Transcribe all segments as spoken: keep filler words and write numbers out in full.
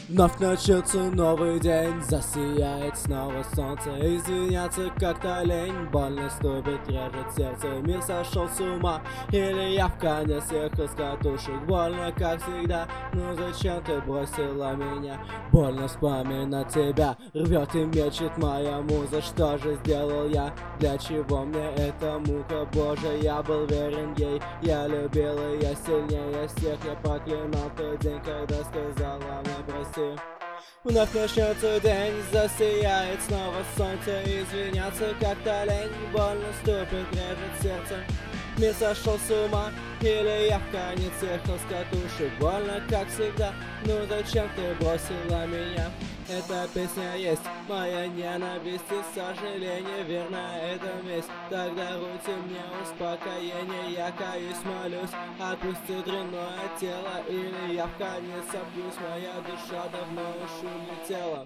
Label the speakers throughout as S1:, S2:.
S1: Вновь начнется новый день, засияет снова солнце. Извиняться как-то лень, больно ступит, режет сердце. Мир сошел с ума, или я в конец съехал с катушек. Больно как всегда, ну зачем ты бросила меня? Больно вспоминать тебя, рвет и мечет моя муза. Что же сделал я? Для чего мне эта мука? Боже, я был верен ей, я любил ее сильнее всех. Я проклинал тот день, когда сказала мне прости. Вновь начнется день, засияет снова солнце. Извиняться как-то лень, больно ступит, режет сердце. Мир сошел с ума, или я в конец ехал с катушек. Больно как всегда, ну зачем ты бросила меня? Эта песня есть моя ненависть и сожаление, верно, это месть. Так даруйте мне успокоение, я каюсь, молюсь. Отпусти дрянное тело, или я в конец сопьюсь. Моя душа давно уж улетела.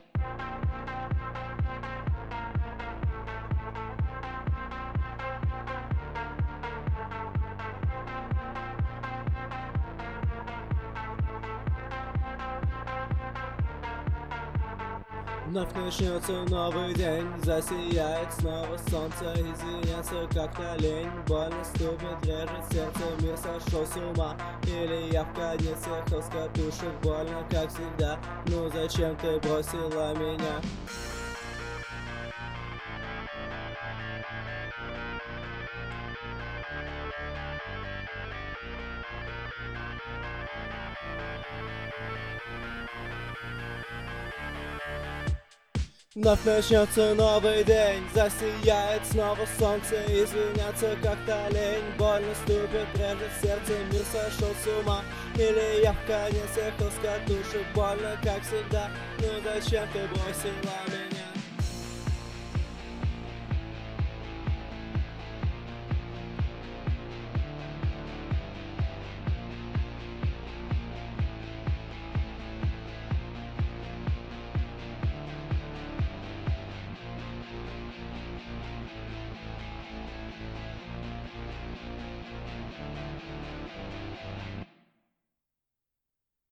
S1: Вновь начнется новый день, засияет снова солнце. Извиняться как-то лень, больно ступит, режет сердце. Мир сошел с ума, или я в конец ехал с катушек. Больно как всегда, ну зачем ты бросила меня? Вновь начнется новый день, засияет снова солнце. Извиняться как-то лень, больно ступит, режет сердце. Мир сошел с ума, или я в конец ехал с катушек. Больно как всегда, ну зачем ты бросила меня?